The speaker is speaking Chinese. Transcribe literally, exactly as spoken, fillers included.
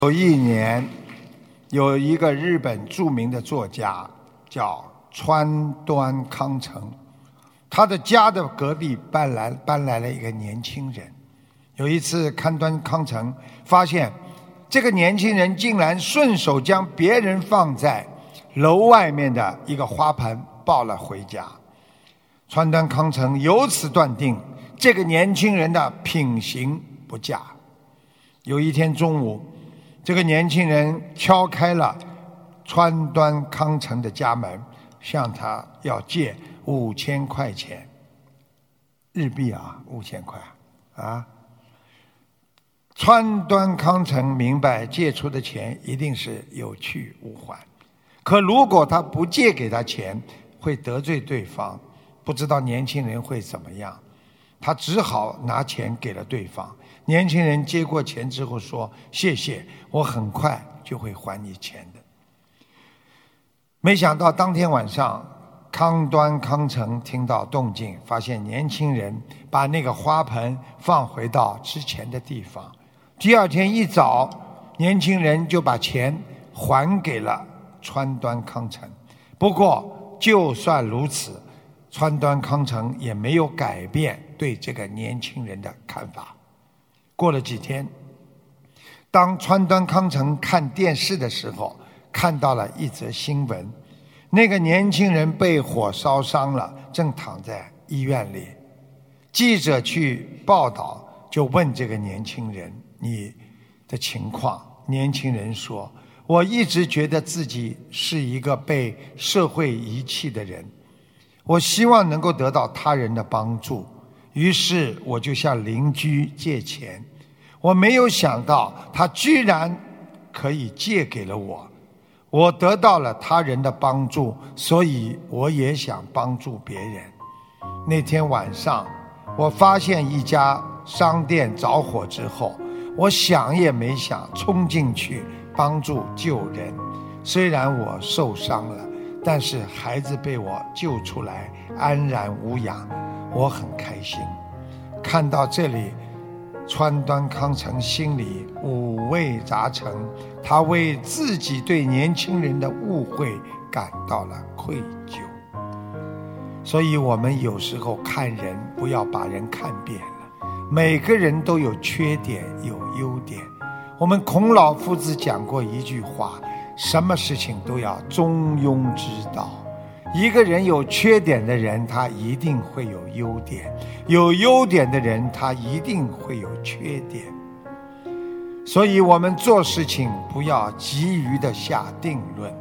有一年，有一个日本著名的作家叫川端康成，他的家的隔壁搬来搬来了一个年轻人。有一次，川端康成发现这个年轻人竟然顺手将别人放在楼外面的一个花盆抱了回家。川端康成由此断定这个年轻人的品行不佳。有一天中午，这个年轻人敲开了川端康成的家门，向他要借五千块钱日币啊，五千块啊！川端康成明白借出的钱一定是有去无还，可如果他不借给他钱，会得罪对方，不知道年轻人会怎么样。他只好拿钱给了对方。年轻人接过钱之后说：“谢谢，我很快就会还你钱的。”没想到当天晚上，康端康成听到动静，发现年轻人把那个花盆放回到之前的地方。第二天一早，年轻人就把钱还给了川端康成。不过就算如此，川端康成也没有改变对这个年轻人的看法。过了几天，当川端康成看电视的时候，看到了一则新闻，那个年轻人被火烧伤了，正躺在医院里。记者去报道，就问这个年轻人：“你的情况？”年轻人说：“我一直觉得自己是一个被社会遗弃的人，我希望能够得到他人的帮助，于是我就向邻居借钱。我没有想到他居然可以借给了我，我得到了他人的帮助，所以我也想帮助别人。那天晚上，我发现一家商店着火之后，我想也没想冲进去帮助救人。虽然我受伤了，但是孩子被我救出来安然无恙，我很开心。”看到这里，川端康成心里五味杂陈，他为自己对年轻人的误会感到了愧疚。所以我们有时候看人不要把人看扁了，每个人都有缺点有优点。我们孔老夫子讲过一句话：什么事情都要中庸之道。一个人有缺点的人，他一定会有优点；有优点的人，他一定会有缺点。所以我们做事情不要急于的下定论，